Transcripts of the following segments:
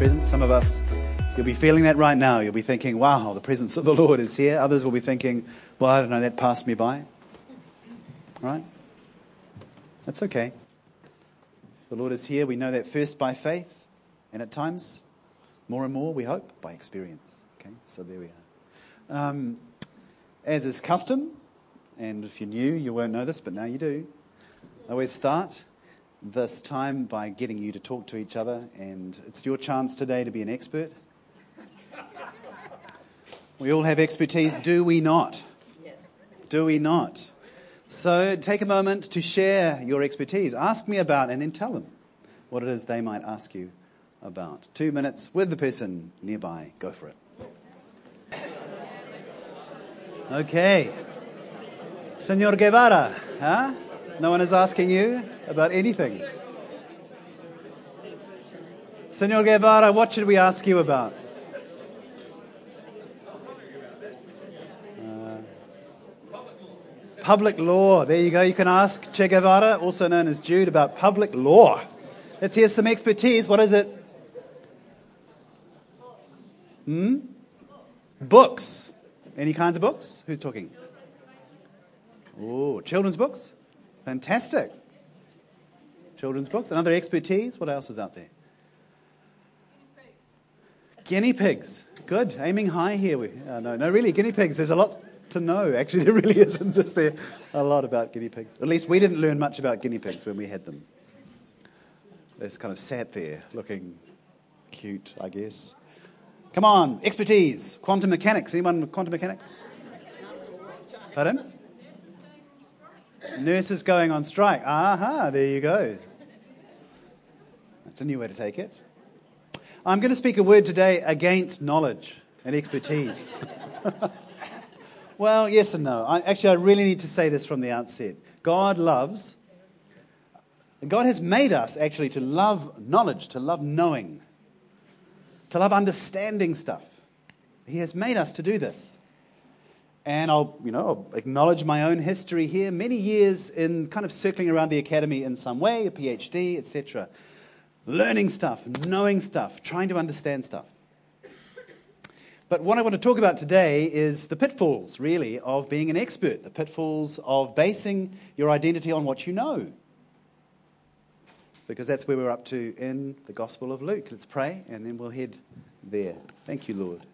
presence. Some of us, you'll be feeling that right now. You'll be thinking, wow, the presence of the Lord is here. Others will be thinking, well, I don't know, that passed me by. Right? That's okay. The Lord is here. We know that first by faith, and at times, more and more, we hope, by experience. Okay, so there we are. As is custom, and if you're new, you won't know this, but now you do. I always start this time by getting you to talk to each other, and it's your chance today to be an expert. We all have expertise, do we not? Yes. Do we not? So take a moment to share your expertise. Ask me about, and then tell them what it is they might ask you about. 2 minutes with the person nearby. Go for it. Okay. Senor Guevara, huh? No one is asking you about anything. Senor Guevara, what should we ask you about? Public law. There you go. You can ask Che Guevara, also known as Jude, about public law. Let's hear some expertise. What is it? Books. Any kinds of books? Who's talking? Oh, children's books? Fantastic. Children's books. Another expertise. What else is out there? Guinea pigs. Good. Aiming high here. No, really, guinea pigs. There's a lot to know. Actually, there really isn't. Is there a lot about guinea pigs? At least we didn't learn much about guinea pigs when we had them. They just kind of sat there looking cute, I guess. Come on, expertise. Quantum mechanics. Anyone with quantum mechanics? Pardon? Nurses going on strike. Aha, there you go. That's a new way to take it. I'm going to speak a word today against knowledge and expertise. Well, yes and no. I really need to say this from the outset. God has made us actually to love knowledge, to love knowing, to love understanding stuff. He has made us to do this. And I'll acknowledge my own history here. Many years in kind of circling around the academy in some way, a PhD, etc. Learning stuff, knowing stuff, trying to understand stuff. But what I want to talk about today is the pitfalls, really, of being an expert. The pitfalls of basing your identity on what you know. Because that's where we're up to in the Gospel of Luke. Let's pray, and then we'll head there. Thank you, Lord.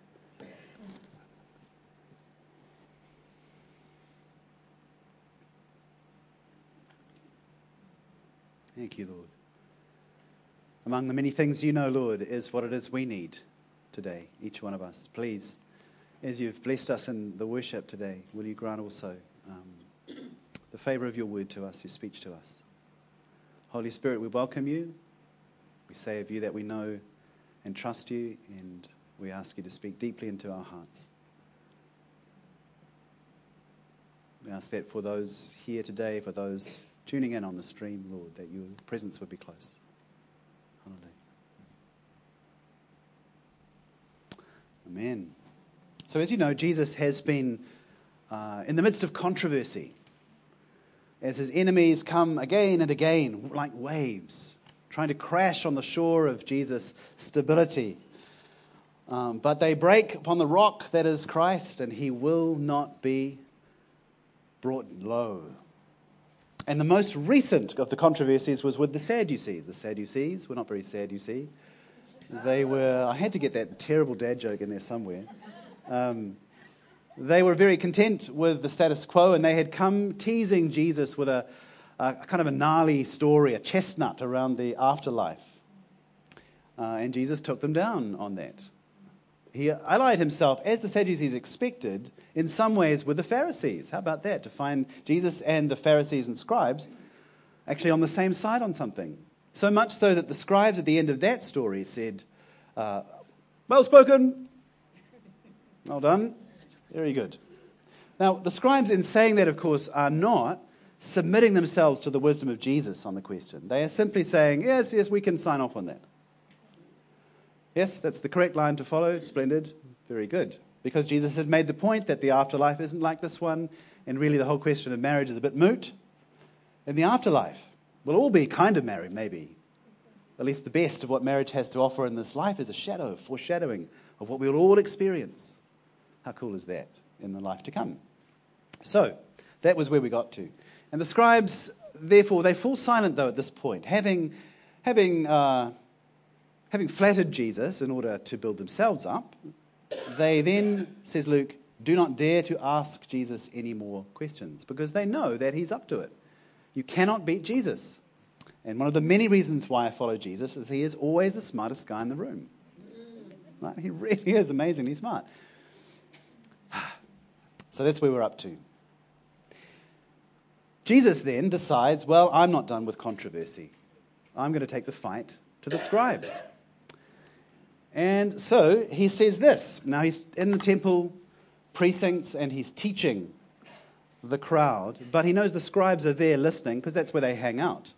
Thank you, Lord. Among the many things you know, Lord, is what it is we need today, each one of us. Please, as you've blessed us in the worship today, will you grant also the favor of your word to us, your speech to us. Holy Spirit, we welcome you. We say of you that we know and trust you, and we ask you to speak deeply into our hearts. We ask that for those here today, for those tuning in on the stream, Lord, that your presence would be close. Hallelujah. Amen. So as you know, Jesus has been in the midst of controversy as his enemies come again and again like waves, trying to crash on the shore of Jesus' stability. But they break upon the rock that is Christ, and he will not be brought low. And the most recent of the controversies was with the Sadducees. The Sadducees were not very sad, you see. I had to get that terrible dad joke in there somewhere. They were very content with the status quo, and they had come teasing Jesus with a kind of a gnarly story, a chestnut around the afterlife. And Jesus took them down on that. He allied himself, as the Sadducees expected, in some ways with the Pharisees. How about that? To find Jesus and the Pharisees and scribes actually on the same side on something. So much so that the scribes at the end of that story said, well spoken, well done, very good. Now, the scribes in saying that, of course, are not submitting themselves to the wisdom of Jesus on the question. They are simply saying, yes, we can sign off on that. Yes, that's the correct line to follow. Splendid. Very good. Because Jesus has made the point that the afterlife isn't like this one, and really the whole question of marriage is a bit moot. In the afterlife, we'll all be kind of married, maybe. at least the best of what marriage has to offer in this life is a shadow, foreshadowing of what we'll all experience. How cool is that in the life to come? So, that was where we got to. And the scribes, therefore, they fall silent, though, at this point. Having flattered Jesus in order to build themselves up, they then, says Luke, do not dare to ask Jesus any more questions, because they know that he's up to it. You cannot beat Jesus. And one of the many reasons why I follow Jesus is he is always the smartest guy in the room. Right? He really is amazingly smart. So that's where we're up to. Jesus then decides, well, I'm not done with controversy. I'm going to take the fight to the scribes. And so he says this. Now he's in the temple precincts and he's teaching the crowd, but he knows the scribes are there listening because that's where they hang out.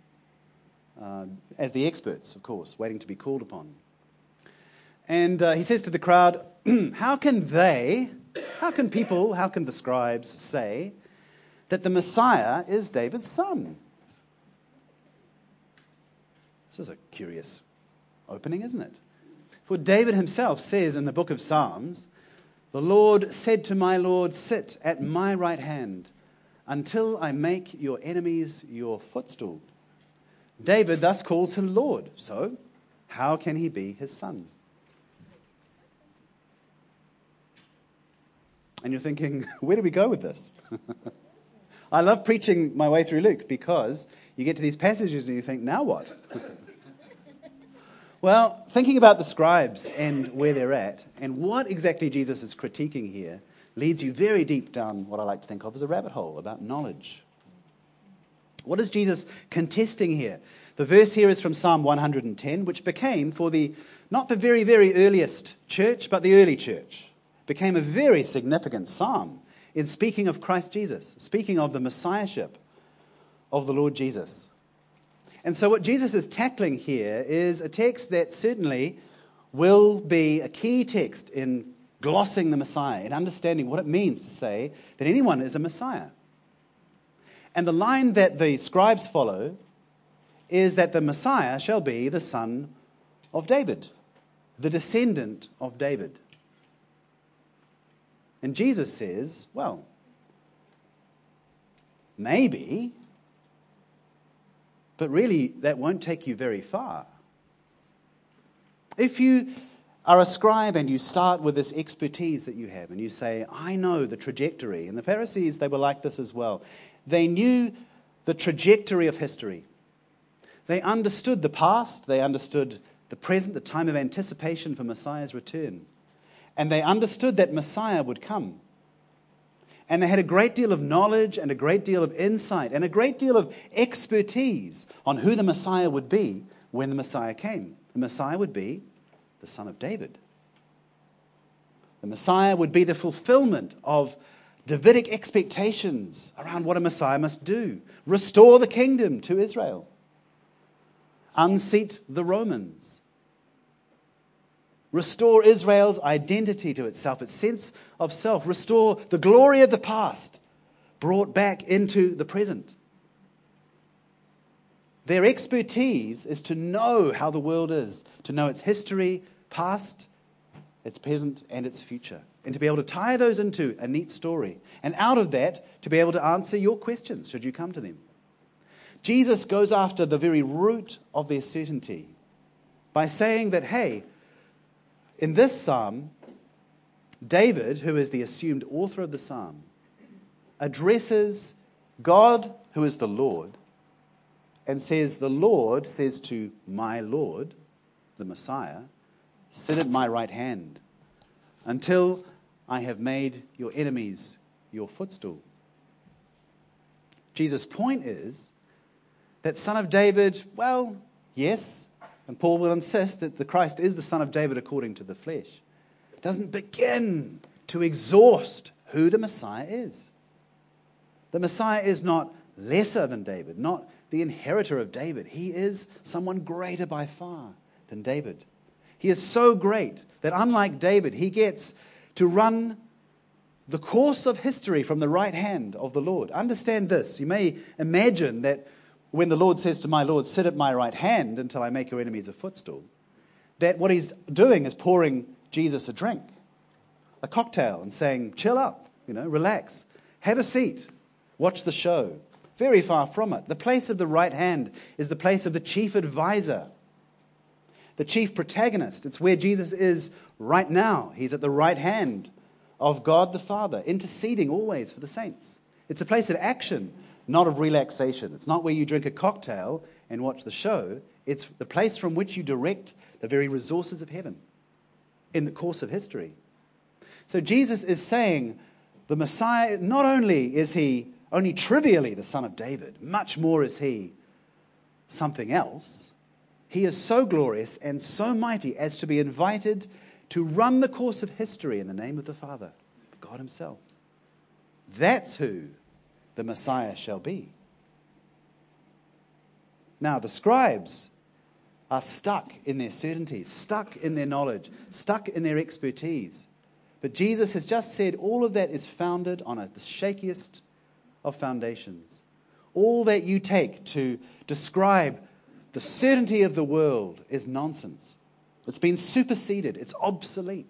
As the experts, of course, waiting to be called upon. And he says to the crowd, how can the scribes say that the Messiah is David's son? This is a curious opening, isn't it? For David himself says in the book of Psalms, the Lord said to my Lord, sit at my right hand until I make your enemies your footstool. David thus calls him Lord. So, how can he be his son? And you're thinking, where do we go with this? I love preaching my way through Luke because you get to these passages and you think, now what? Well, thinking about the scribes and where they're at and what exactly Jesus is critiquing here leads you very deep down what I like to think of as a rabbit hole about knowledge. What is Jesus contesting here? The verse here is from Psalm 110, which became not the very, very earliest church, but the early church. Became a very significant psalm in speaking of Christ Jesus, speaking of the Messiahship of the Lord Jesus. And so what Jesus is tackling here is a text that certainly will be a key text in glossing the Messiah and understanding what it means to say that anyone is a Messiah. And the line that the scribes follow is that the Messiah shall be the son of David, the descendant of David. And Jesus says, well, maybe, but really that won't take you very far. If you are a scribe and you start with this expertise that you have and you say, I know the trajectory, and the Pharisees, they were like this as well. They knew the trajectory of history. They understood the past, they understood the present, the time of anticipation for Messiah's return. And they understood that Messiah would come. And they had a great deal of knowledge and a great deal of insight and a great deal of expertise on who the Messiah would be when the Messiah came. The Messiah would be the son of David. The Messiah would be the fulfillment of Davidic expectations around what a Messiah must do. Restore the kingdom to Israel. Unseat the Romans. Restore Israel's identity to itself, its sense of self. Restore the glory of the past, brought back into the present. Their expertise is to know how the world is, to know its history, past, its present, and its future. And to be able to tie those into a neat story. And out of that, to be able to answer your questions, should you come to them. Jesus goes after the very root of their certainty by saying that, hey, in this psalm, David, who is the assumed author of the psalm, addresses God, who is the Lord, and says, the Lord says to my Lord, the Messiah, sit at my right hand until I have made your enemies your footstool. Jesus' point is that son of David, well, yes, and Paul will insist that the Christ is the son of David according to the flesh, doesn't begin to exhaust who the Messiah is. The Messiah is not lesser than David, not the inheritor of David. He is someone greater by far than David. He is so great that unlike David, he gets to run the course of history from the right hand of the Lord. Understand this. You may imagine that when the Lord says to my Lord, sit at my right hand until I make your enemies a footstool, that what he's doing is pouring Jesus a drink, a cocktail, and saying, chill up, relax, have a seat, watch the show. Very far from it. The place of the right hand is the place of the chief advisor, the chief protagonist. It's where Jesus is right now. He's at the right hand of God the Father, interceding always for the saints. It's a place of action, not of relaxation. It's not where you drink a cocktail and watch the show. It's the place from which you direct the very resources of heaven in the course of history. So Jesus is saying the Messiah, not only is he only trivially the son of David, much more is he something else. He is so glorious and so mighty as to be invited to run the course of history in the name of the Father, God himself. That's who the Messiah shall be. Now, the scribes are stuck in their certainties, stuck in their knowledge, stuck in their expertise. But Jesus has just said all of that is founded on the shakiest of foundations. All that you take to describe the certainty of the world is nonsense. It's been superseded. It's obsolete.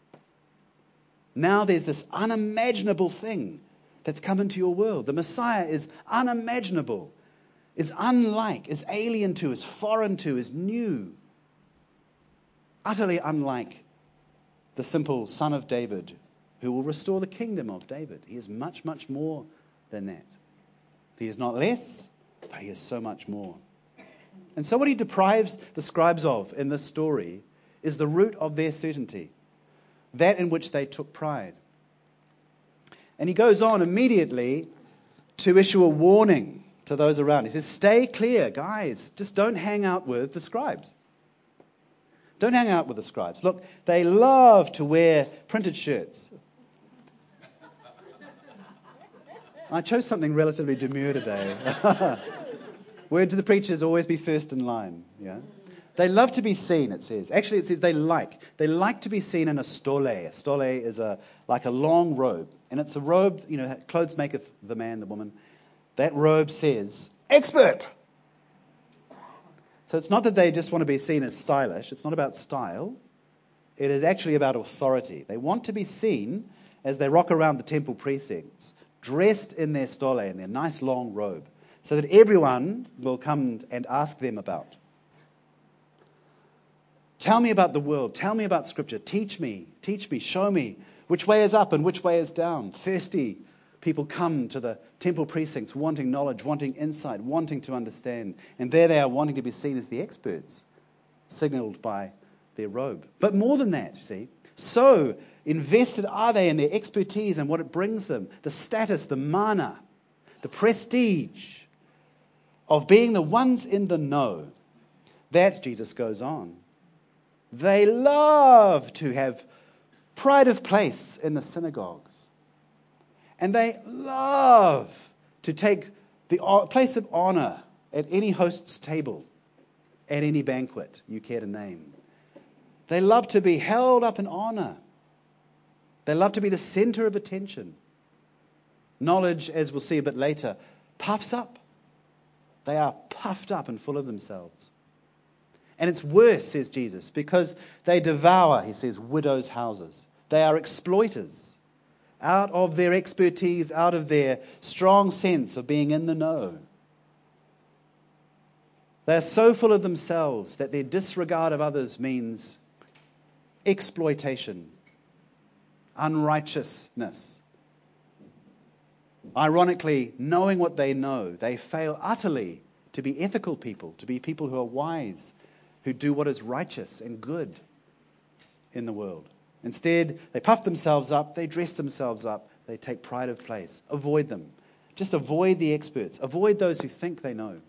Now there's this unimaginable thing that's come into your world. The Messiah is unimaginable, is unlike, is alien to, is foreign to, is new. Utterly unlike the simple son of David who will restore the kingdom of David. He is much, much more than that. He is not less, but he is so much more. And so what he deprives the scribes of in this story is the root of their certainty, that in which they took pride. And he goes on immediately to issue a warning to those around. He says, stay clear, guys. Just don't hang out with the scribes. Don't hang out with the scribes. Look, they love to wear printed shirts. I chose something relatively demure today. Word to the preachers, always be first in line. Yeah. They love to be seen, it says. Actually, it says they like to be seen in a stole. A stole is like a long robe. And it's a robe, clothes maketh the man, the woman. That robe says, expert. So it's not that they just want to be seen as stylish. It's not about style. It is actually about authority. They want to be seen as they rock around the temple precincts, dressed in their stole, in their nice long robe, so that everyone will come and ask them about. Tell me about the world. Tell me about Scripture. Teach me, show me which way is up and which way is down. Thirsty people come to the temple precincts wanting knowledge, wanting insight, wanting to understand. And there they are wanting to be seen as the experts, signaled by their robe. But more than that, you see, so invested are they in their expertise and what it brings them, the status, the mana, the prestige of being the ones in the know, that, Jesus goes on, they love to have pride of place in the synagogues. And they love to take the place of honor at any host's table, at any banquet you care to name. They love to be held up in honor. They love to be the center of attention. Knowledge, as we'll see a bit later, puffs up. They are puffed up and full of themselves. And it's worse, says Jesus, because they devour, he says, widows' houses. They are exploiters. Out of their expertise, out of their strong sense of being in the know. They are so full of themselves that their disregard of others means exploitation, unrighteousness. Ironically, knowing what they know, they fail utterly to be ethical people, to be people who are wise, who do what is righteous and good in the world. Instead, they puff themselves up, they dress themselves up, they take pride of place. Avoid them. Just avoid the experts. Avoid those who think they know.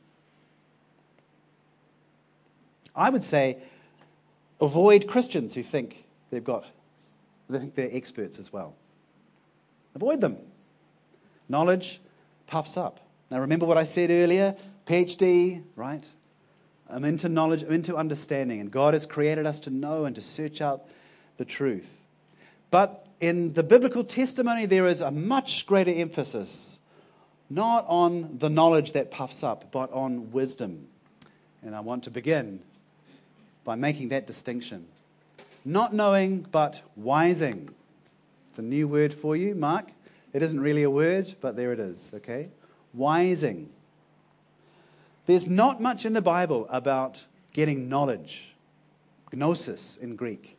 I would say avoid Christians who think they're experts as well. Avoid them. Knowledge puffs up. Now remember what I said earlier? PhD, right? I'm into knowledge, I'm into understanding, and God has created us to know and to search out the truth. But in the biblical testimony, there is a much greater emphasis, not on the knowledge that puffs up, but on wisdom. And I want to begin by making that distinction. Not knowing, but wising. It's a new word for you, Mark. It isn't really a word, but there it is, okay? Wising. There's not much in the Bible about getting knowledge. Gnosis in Greek.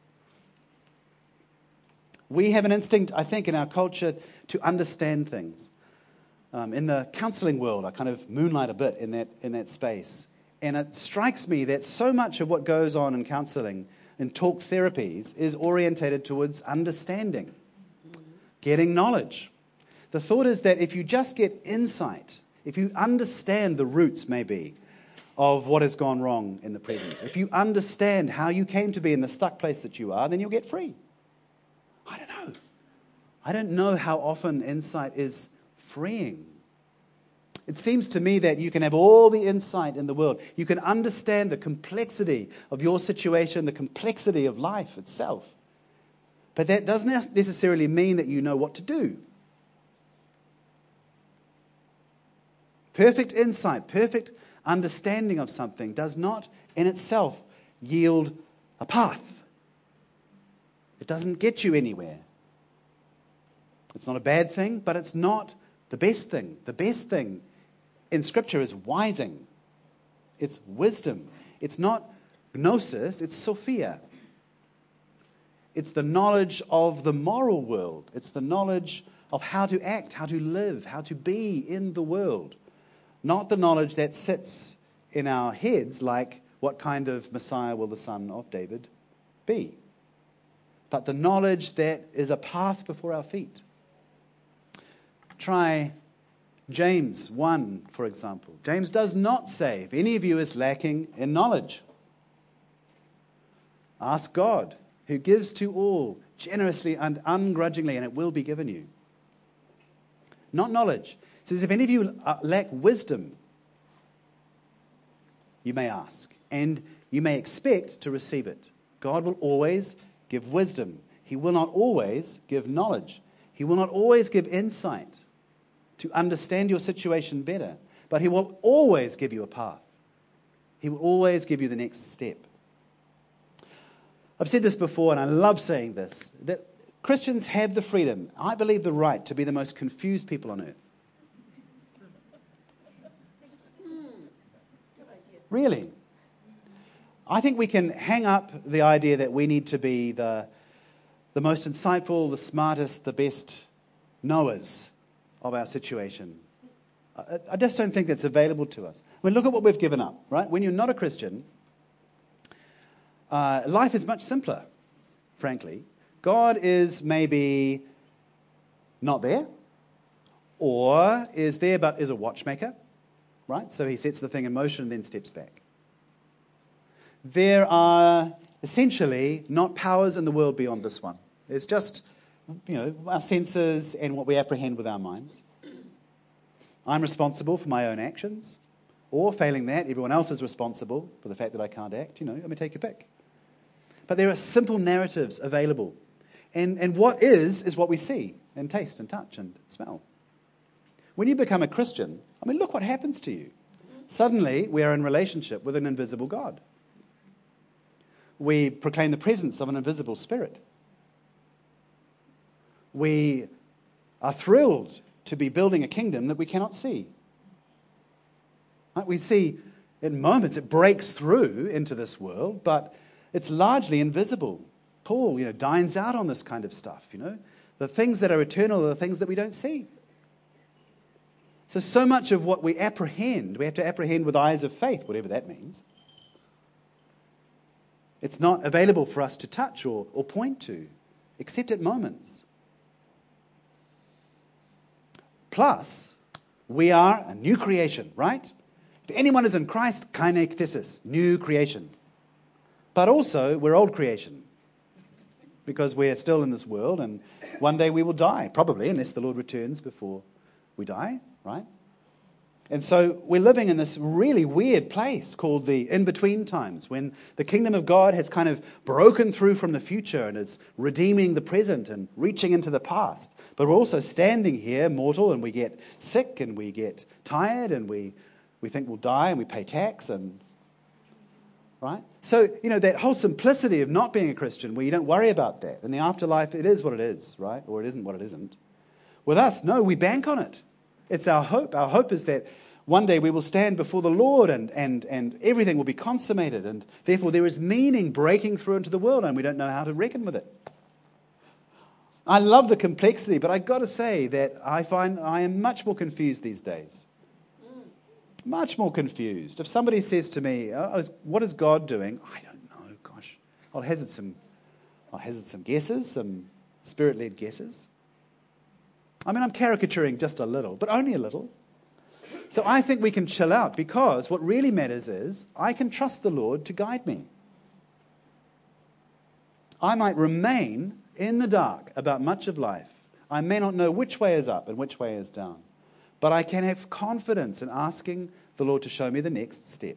We have an instinct, I think, in our culture to understand things. In the counseling world, I kind of moonlight a bit in that space. And it strikes me that so much of what goes on in counseling and talk therapies is orientated towards understanding, getting knowledge. The thought is that if you just get insight, if you understand the roots, maybe, of what has gone wrong in the present, if you understand how you came to be in the stuck place that you are, then you'll get free. I don't know. I don't know how often insight is freeing. It seems to me that you can have all the insight in the world. You can understand the complexity of your situation, the complexity of life itself. But that doesn't necessarily mean that you know what to do. Perfect insight, perfect understanding of something does not in itself yield a path. It doesn't get you anywhere. It's not a bad thing, but it's not the best thing. The best thing in Scripture is wising. It's wisdom. It's not gnosis, it's Sophia. It's the knowledge of the moral world. It's the knowledge of how to act, how to live, how to be in the world. Not the knowledge that sits in our heads like, what kind of Messiah will the son of David be? But the knowledge that is a path before our feet. Try James 1, for example. James does not say, if any of you is lacking in knowledge, ask God, who gives to all generously and ungrudgingly, and it will be given you. Not knowledge. It says, if any of you lack wisdom, you may ask, and you may expect to receive it. God will always give wisdom. He will not always give knowledge. He will not always give insight to understand your situation better. But He will always give you a path. He will always give you the next step. I've said this before, and I love saying this, that Christians have the freedom, I believe the right, to be the most confused people on earth. Really. I think we can hang up the idea that we need to be the most insightful, the smartest, the best knowers of our situation. I just don't think that's available to us. I mean, look at what we've given up, right? When you're not a Christian, life is much simpler, frankly. God is maybe not there, or is there but is a watchmaker, right? So He sets the thing in motion and then steps back. There are essentially not powers in the world beyond this one. It's just, our senses and what we apprehend with our minds. I'm responsible for my own actions, or failing that, everyone else is responsible for the fact that I can't act. Take your pick. But there are simple narratives available. And what is what we see and taste and touch and smell. When you become a Christian, look what happens to you. Suddenly, we are in relationship with an invisible God. We proclaim the presence of an invisible Spirit. We are thrilled to be building a kingdom that we cannot see. Right? We see in moments it breaks through into this world, but it's largely invisible. Paul, dines out on this kind of stuff. The things that are eternal are the things that we don't see. So much of what we apprehend, we have to apprehend with eyes of faith, whatever that means. It's not available for us to touch or point to, except at moments. Plus, we are a new creation, right? If anyone is in Christ, kainekthesis, new creation. But also, we're old creation. Because we're still in this world, and one day we will die, probably, unless the Lord returns before we die, right? And so we're living in this really weird place called the in-between times, when the kingdom of God has kind of broken through from the future and is redeeming the present and reaching into the past. But we're also standing here, mortal, and we get sick and we get tired and we think we'll die and we pay tax and... Right? So, that whole simplicity of not being a Christian, where you don't worry about that. In the afterlife, it is what it is, right? Or it isn't what it isn't. With us, no, we bank on it. It's our hope. Our hope is that one day we will stand before the Lord and everything will be consummated. And therefore there is meaning breaking through into the world and we don't know how to reckon with it. I love the complexity, but I've got to say that I find I am much more confused these days. Much more confused. If somebody says to me, what is God doing? I don't know, gosh. I'll hazard some guesses, some spirit-led guesses. I mean, I'm caricaturing just a little, but only a little. So I think we can chill out, because what really matters is I can trust the Lord to guide me. I might remain in the dark about much of life. I may not know which way is up and which way is down. But I can have confidence in asking the Lord to show me the next step.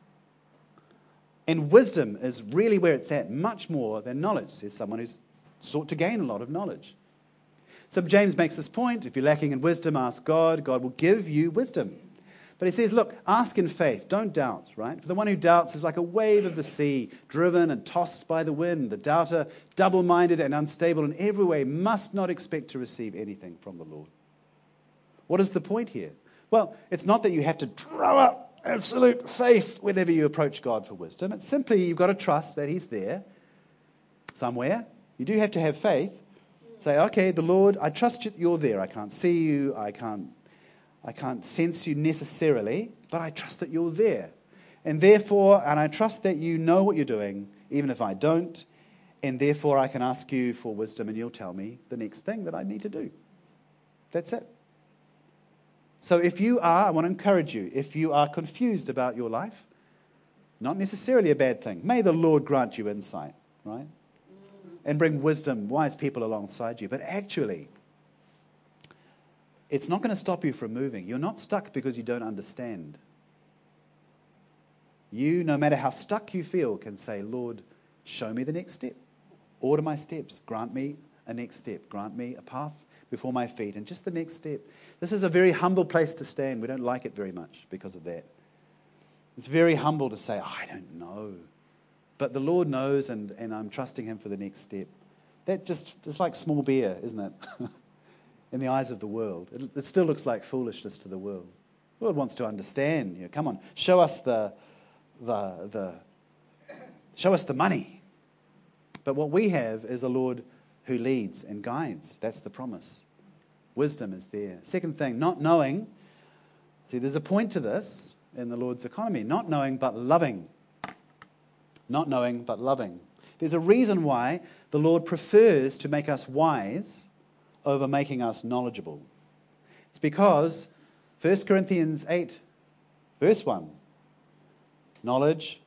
And wisdom is really where it's at, much more than knowledge, says someone who's sought to gain a lot of knowledge. So James makes this point: if you're lacking in wisdom, ask God. God will give you wisdom. But he says, look, ask in faith, don't doubt, right? For the one who doubts is like a wave of the sea, driven and tossed by the wind. The doubter, double-minded and unstable in every way, must not expect to receive anything from the Lord. What is the point here? Well, it's not that you have to throw up absolute faith whenever you approach God for wisdom. It's simply you've got to trust that He's there somewhere. You do have to have faith. Say, okay, the Lord, I trust you're there. I can't see you. I can't sense you necessarily, but I trust that you're there. And I trust that you know what you're doing, even if I don't. And therefore, I can ask you for wisdom and you'll tell me the next thing that I need to do. That's it. So I want to encourage you, if you are confused about your life, not necessarily a bad thing. May the Lord grant you insight, right? And bring wisdom, wise people alongside you. But actually, it's not going to stop you from moving. You're not stuck because you don't understand. You, no matter how stuck you feel, can say, Lord, show me the next step. Order my steps. Grant me a next step. Grant me a path before my feet and just the next step. This is a very humble place to stand. We don't like it very much because of that. It's very humble to say, I don't know. But the Lord knows, and I'm trusting Him for the next step. It's like small beer, isn't it? In the eyes of the world. It still looks like foolishness to the world. The world wants to understand. Come on, show us the money. But what we have is a Lord who leads and guides. That's the promise. Wisdom is there. Second thing, not knowing. See, there's a point to this in the Lord's economy. Not knowing but loving. Not knowing but loving. There's a reason why the Lord prefers to make us wise over making us knowledgeable. It's because 1 Corinthians 8, verse 1, knowledge,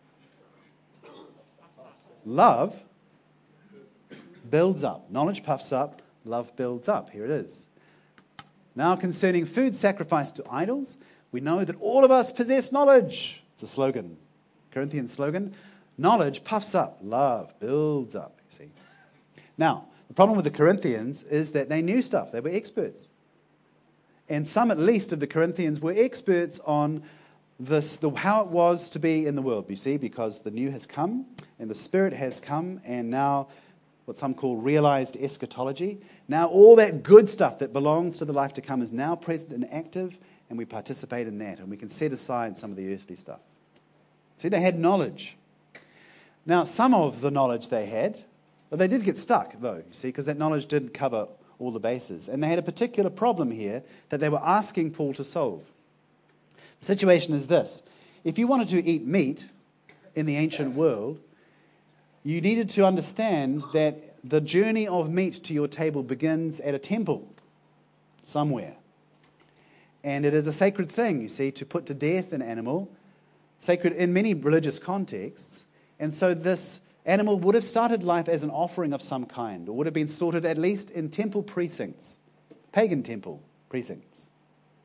love builds up. Knowledge puffs up, love builds up. Here it is. Now concerning food sacrificed to idols, we know that all of us possess knowledge. It's a slogan, Corinthian slogan. Knowledge puffs up, love builds up, you see. Now, the problem with the Corinthians is that they knew stuff. They were experts. And some, at least, of the Corinthians were experts on how it was to be in the world, you see, because the new has come and the Spirit has come, and now what some call realized eschatology. Now all that good stuff that belongs to the life to come is now present and active, and we participate in that, and we can set aside some of the earthly stuff. See, they had knowledge. Now, some of the knowledge they had, but they did get stuck, though, you see, because that knowledge didn't cover all the bases. And they had a particular problem here that they were asking Paul to solve. The situation is this. If you wanted to eat meat in the ancient world, you needed to understand that the journey of meat to your table begins at a temple somewhere. And it is a sacred thing, you see, to put to death an animal, sacred in many religious contexts. And so this animal would have started life as an offering of some kind, or would have been slaughtered at least in temple precincts, pagan temple precincts.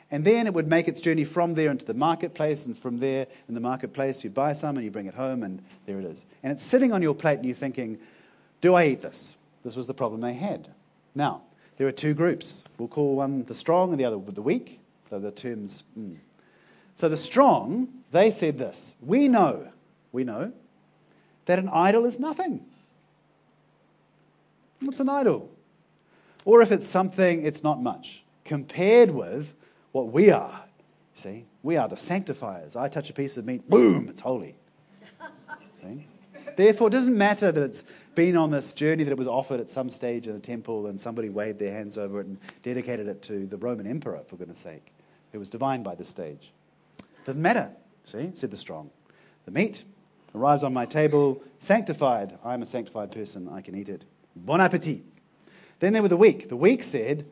And then it would make its journey from there into the marketplace, and from there in the marketplace you buy some and you bring it home, and there it is. And it's sitting on your plate and you're thinking, do I eat this? This was the problem they had. Now, there are two groups. We'll call one the strong and the other the weak. So the terms. So the strong, they said this: we know that an idol is nothing. What's an idol? Or if it's something, it's not much compared with what we are. See, we are the sanctifiers. I touch a piece of meat, boom, it's holy. See? Therefore, it doesn't matter that it's been on this journey, that it was offered at some stage in a temple and somebody waved their hands over it and dedicated it to the Roman emperor, for goodness sake. It was divine by this stage. Doesn't matter, see, said the strong. The meat arrives on my table, sanctified. I'm a sanctified person, I can eat it. Bon appetit. Then there were the weak. The weak said,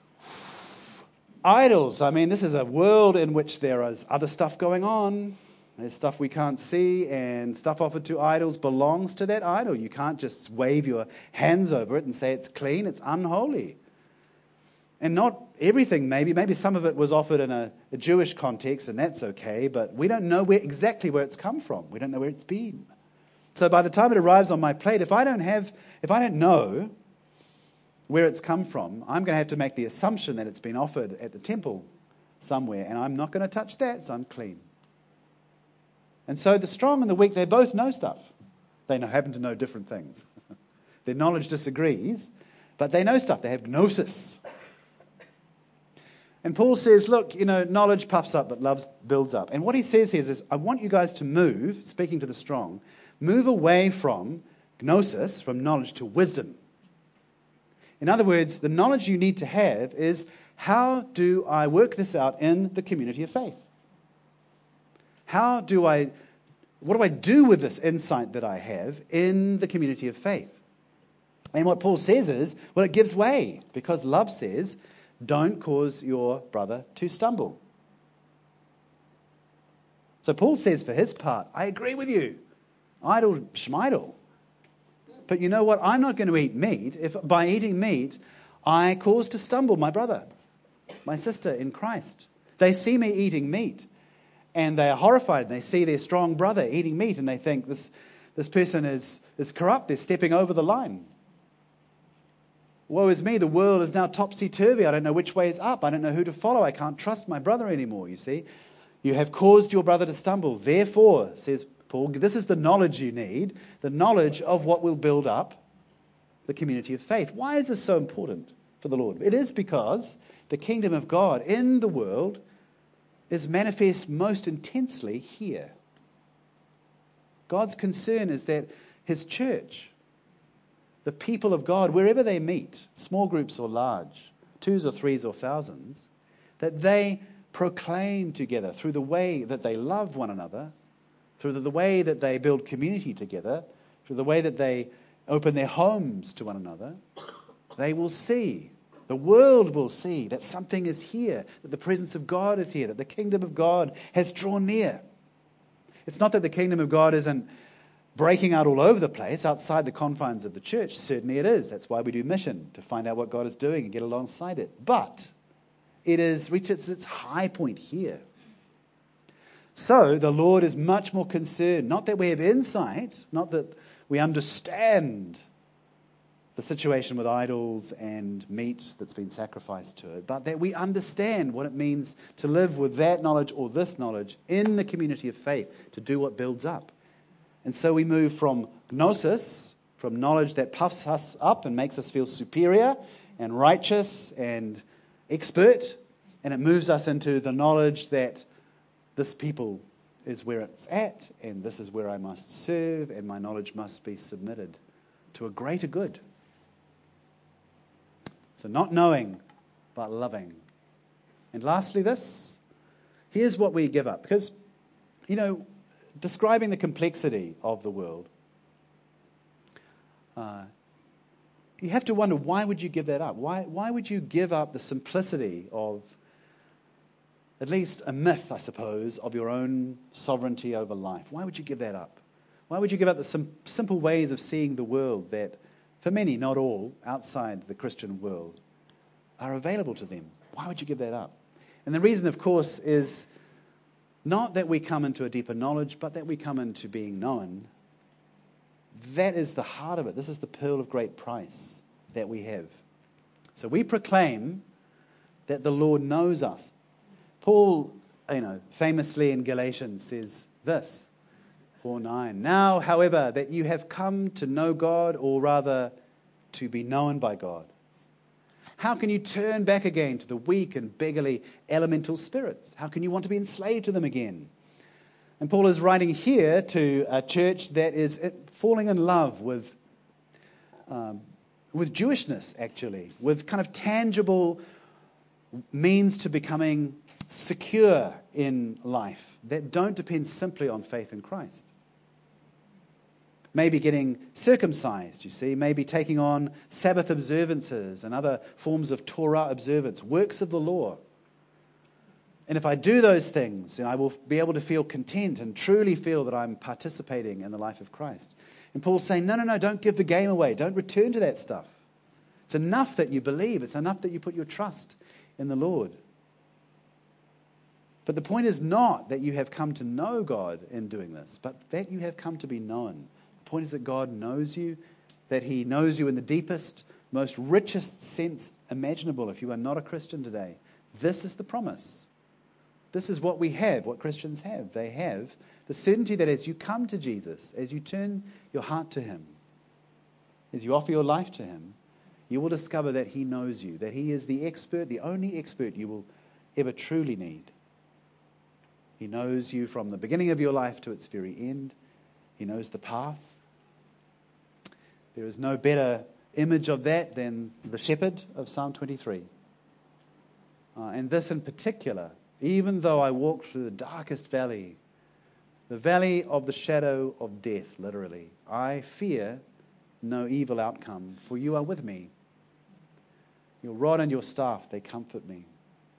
idols. I mean, this is a world in which there is other stuff going on. There's stuff we can't see, and stuff offered to idols belongs to that idol. You can't just wave your hands over it and say it's clean, it's unholy. And not everything, maybe some of it was offered in a Jewish context, and that's okay, but we don't know exactly where it's come from. We don't know where it's been. So by the time it arrives on my plate, if I don't know where it's come from, I'm going to have to make the assumption that it's been offered at the temple somewhere, and I'm not going to touch that, it's unclean. And so the strong and the weak, they both know stuff. They happen to know different things. Their knowledge disagrees, but they know stuff. They have gnosis. And Paul says, look, knowledge puffs up, but love builds up. And what he says here is, I want you guys to move, speaking to the strong, move away from gnosis, from knowledge, to wisdom. In other words, the knowledge you need to have is, how do I work this out in the community of faith? What do I do with this insight that I have in the community of faith? And what Paul says is, well, it gives way, because love says, don't cause your brother to stumble. So Paul says for his part, I agree with you. Idle schmeidel. But you know what? I'm not going to eat meat if by eating meat I cause to stumble my brother, my sister in Christ. They see me eating meat and they are horrified. And they see their strong brother eating meat and they think this person is corrupt. They're stepping over the line. Woe is me, the world is now topsy-turvy. I don't know which way is up. I don't know who to follow. I can't trust my brother anymore, you see. You have caused your brother to stumble. Therefore, says Paul, this is the knowledge you need, the knowledge of what will build up the community of faith. Why is this so important for the Lord? It is because the kingdom of God in the world is manifest most intensely here. God's concern is that his church, the people of God, wherever they meet, small groups or large, twos or threes or thousands, that they proclaim together through the way that they love one another, through the way that they build community together, through the way that they open their homes to one another, they will see, the world will see that something is here, that the presence of God is here, that the kingdom of God has drawn near. It's not that the kingdom of God isn't breaking out all over the place outside the confines of the church. Certainly it is. That's why we do mission, to find out what God is doing and get alongside it. But it has reached its high point here. So the Lord is much more concerned, not that we have insight, not that we understand the situation with idols and meat that's been sacrificed to it, but that we understand what it means to live with that knowledge or this knowledge in the community of faith, to do what builds up. And so we move from gnosis, from knowledge that puffs us up and makes us feel superior and righteous and expert, and it moves us into the knowledge that this people is where it's at, and this is where I must serve, and my knowledge must be submitted to a greater good. So not knowing, but loving. And lastly here's what we give up. Because, describing the complexity of the world, you have to wonder, why would you give that up? Why would you give up the simplicity of at least a myth, I suppose, of your own sovereignty over life? Why would you give that up? Why would you give up the simple ways of seeing the world that, for many, not all, outside the Christian world, are available to them? Why would you give that up? And the reason, of course, is not that we come into a deeper knowledge, but that we come into being known. That is the heart of it. This is the pearl of great price that we have. So we proclaim that the Lord knows us. Paul, famously in Galatians says this, 4:9. Now, however, that you have come to know God, or rather to be known by God, how can you turn back again to the weak and beggarly elemental spirits? How can you want to be enslaved to them again? And Paul is writing here to a church that is falling in love with Jewishness, actually, with kind of tangible means to becoming secure in life that don't depend simply on faith in Christ. Maybe getting circumcised, you see, maybe taking on Sabbath observances and other forms of Torah observance, works of the law. And if I do those things, then I will be able to feel content and truly feel that I'm participating in the life of Christ. And Paul's saying, no, don't give the game away. Don't return to that stuff. It's enough that you believe. It's enough that you put your trust in the Lord. But the point is not that you have come to know God in doing this, but that you have come to be known. The point is that God knows you, that He knows you in the deepest, most richest sense imaginable. If you are not a Christian today, this is the promise. This is what we have, what Christians have. They have the certainty that as you come to Jesus, as you turn your heart to Him, as you offer your life to Him, you will discover that He knows you, that He is the expert, the only expert you will ever truly need. He knows you from the beginning of your life to its very end. He knows the path. There is no better image of that than the shepherd of Psalm 23. And this in particular, even though I walk through the darkest valley, the valley of the shadow of death, literally, I fear no evil outcome, for you are with me. Your rod and your staff, they comfort me.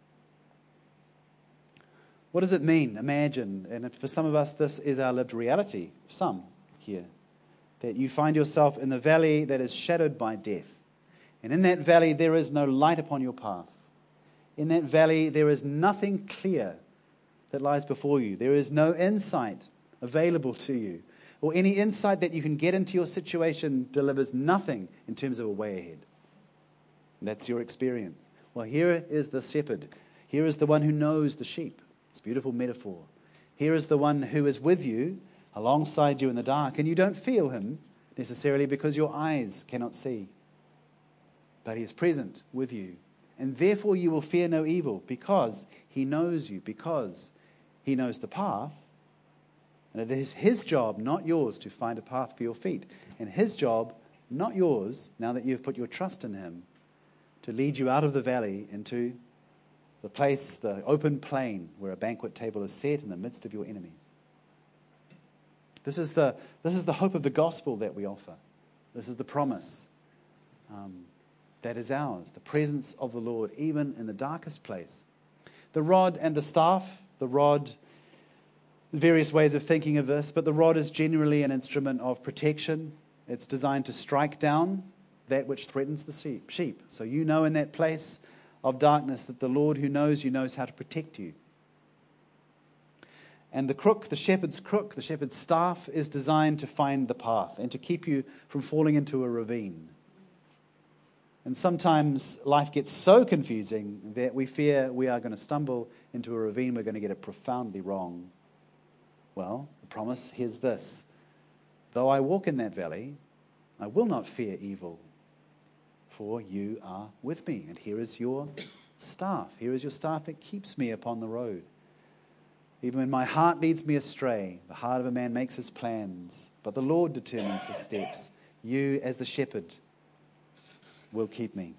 What does it mean? Imagine, and for some of us, this is our lived reality, some here, that you find yourself in the valley that is shadowed by death. And in that valley, there is no light upon your path. In that valley, there is nothing clear that lies before you. There is no insight available to you, or any insight that you can get into your situation delivers nothing in terms of a way ahead. That's your experience. Well, here is the shepherd. Here is the one who knows the sheep. It's a beautiful metaphor. Here is the one who is with you, alongside you in the dark, and you don't feel him necessarily because your eyes cannot see. But he is present with you. And therefore you will fear no evil, because he knows you, because he knows the path. And it is his job, not yours, to find a path for your feet. And his job, not yours, now that you've put your trust in him, to lead you out of the valley into the place, the open plain, where a banquet table is set in the midst of your enemies. This is the hope of the gospel that we offer. This is the promise that is ours, the presence of the Lord, even in the darkest place. The rod and the staff, the rod, various ways of thinking of this, but the rod is generally an instrument of protection. It's designed to strike down that which threatens the sheep. So you know in that place of darkness that the Lord who knows you knows how to protect you. And the crook, the shepherd's staff, is designed to find the path and to keep you from falling into a ravine. And sometimes life gets so confusing that we fear we are going to stumble into a ravine, we're going to get it profoundly wrong. Well, the promise, here's this. Though I walk in that valley, I will not fear evil, for you are with me. And here is your staff. Here is your staff that keeps me upon the road. Even when my heart leads me astray, the heart of a man makes his plans, but the Lord determines his steps. You, as the shepherd, will keep me.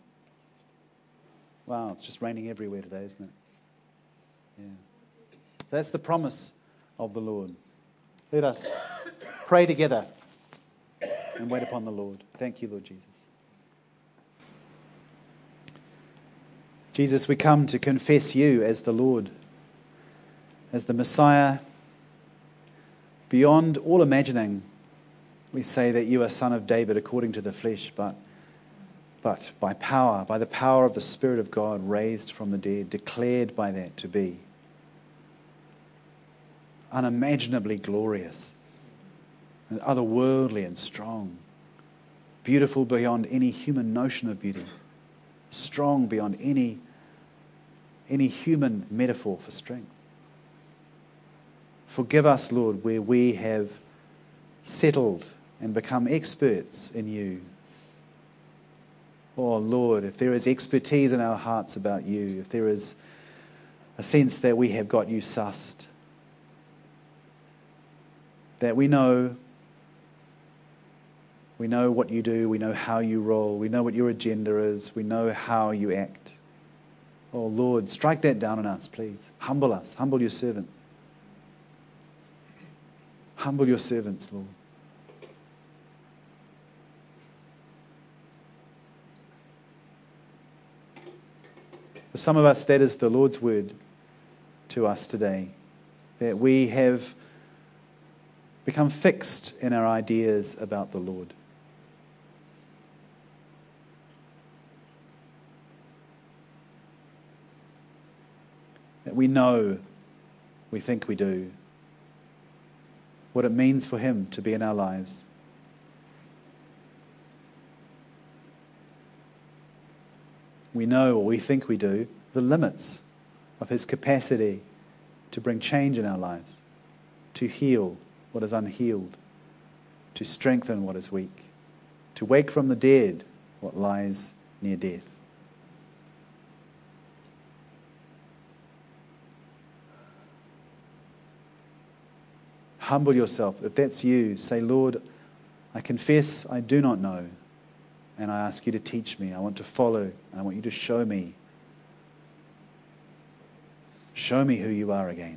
Wow, it's just raining everywhere today, isn't it? Yeah. That's the promise of the Lord. Let us pray together and wait upon the Lord. Thank you, Lord Jesus. Jesus, we come to confess you as the Lord, as the Messiah. Beyond all imagining, we say that you are Son of David according to the flesh, but but by power, by the power of the Spirit of God raised from the dead, declared by that to be unimaginably glorious and otherworldly and strong, beautiful beyond any human notion of beauty, strong beyond any human metaphor for strength. Forgive us, Lord, where we have settled and become experts in you. Oh, Lord, if there is expertise in our hearts about you, if there is a sense that we have got you sussed, that we know what you do, we know how you roll, we know what your agenda is, we know how you act. Oh, Lord, strike that down on us, please. Humble us. Humble your servant. Humble your servants, Lord. For some of us, that is the Lord's word to us today, that we have become fixed in our ideas about the Lord. That we know, we think we do, what it means for Him to be in our lives. We know, or we think we do, the limits of His capacity to bring change in our lives, to heal what is unhealed, to strengthen what is weak, to wake from the dead what lies near death. Humble yourself. If that's you, say, Lord, I confess I do not know, and I ask you to teach me. I want to follow. I want you to show me. Show me who you are again.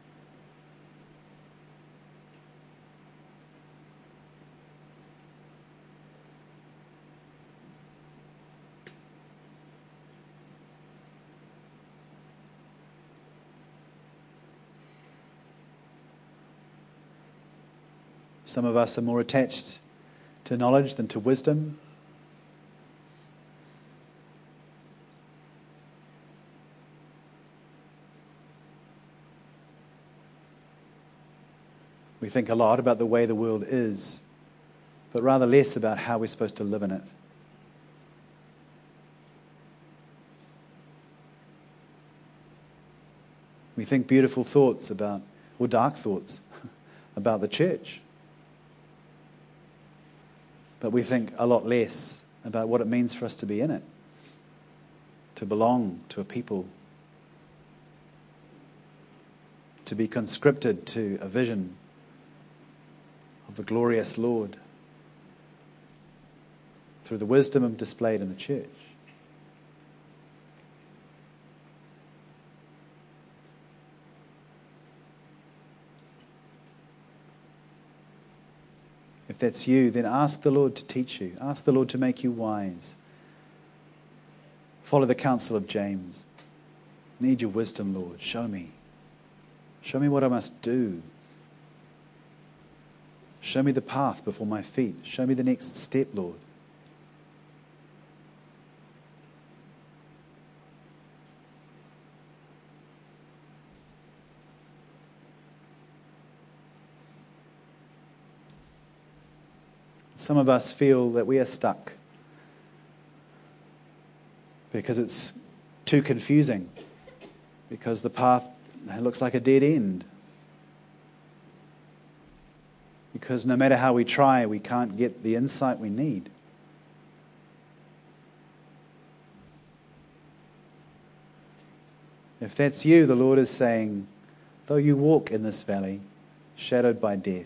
Some of us are more attached to knowledge than to wisdom. We think a lot about the way the world is, but rather less about how we're supposed to live in it. We think beautiful thoughts about, or dark thoughts, about the church. But we think a lot less about what it means for us to be in it, to belong to a people, to be conscripted to a vision of the glorious Lord through the wisdom displayed in the church. If that's you, then ask the Lord to teach you. Ask the Lord to make you wise. Follow the counsel of James. I need your wisdom, Lord. Show me. Show me what I must do. Show me the path before my feet. Show me the next step, Lord. Some of us feel that we are stuck because it's too confusing, because the path looks like a dead end, because no matter how we try, we can't get the insight we need. If that's you, the Lord is saying, though you walk in this valley, shadowed by death,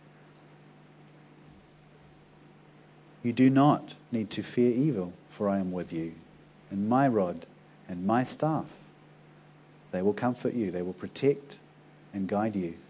you do not need to fear evil, for I am with you, and my rod and my staff, they will comfort you, they will protect and guide you.